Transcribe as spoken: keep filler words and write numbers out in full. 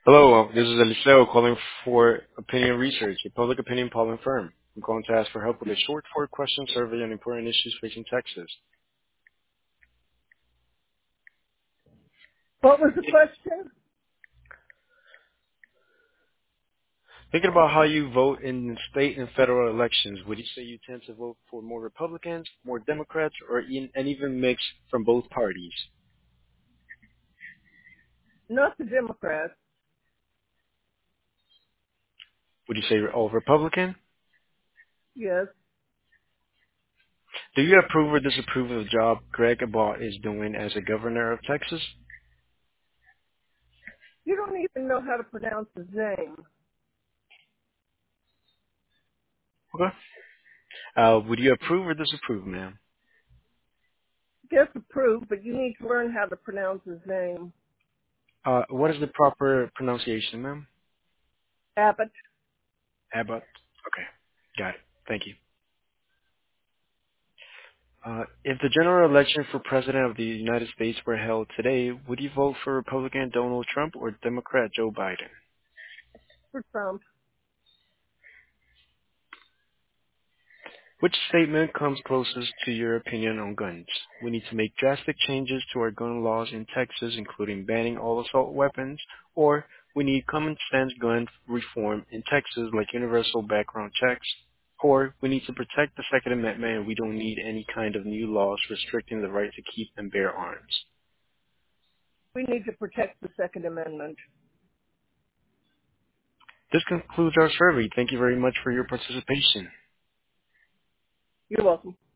Hello, uh, this is Eliseo calling for Opinion Research, a public opinion polling firm. I'm calling to ask for help with a short four-question survey on important issues facing Texas. What was the question? Thinking about how you vote in state and federal elections, would you say you tend to vote for more Republicans, more Democrats, or in, an even mix from both parties? Not the Democrats. Would you say you're all Republican? Yes. Do you approve or disapprove of the job Greg Abbott is doing as a governor of Texas? You don't even know how to pronounce his name. Okay. Uh, would you approve or disapprove, ma'am? Guess approved, but you need to learn how to pronounce his name. Uh, what is the proper pronunciation, ma'am? Abbott. Abbott. Okay. Got it. Thank you. Uh, if the general election for President of the United States were held today, would you vote for Republican Donald Trump or Democrat Joe Biden? For Trump. Which statement comes closest to your opinion on guns? We need to make drastic changes to our gun laws in Texas, including banning all assault weapons, or we need common sense gun reform in Texas like universal background checks, or we need to protect the Second Amendment and we don't need any kind of new laws restricting the right to keep and bear arms. We need to protect the Second Amendment. This concludes our survey. Thank you very much for your participation. You're welcome.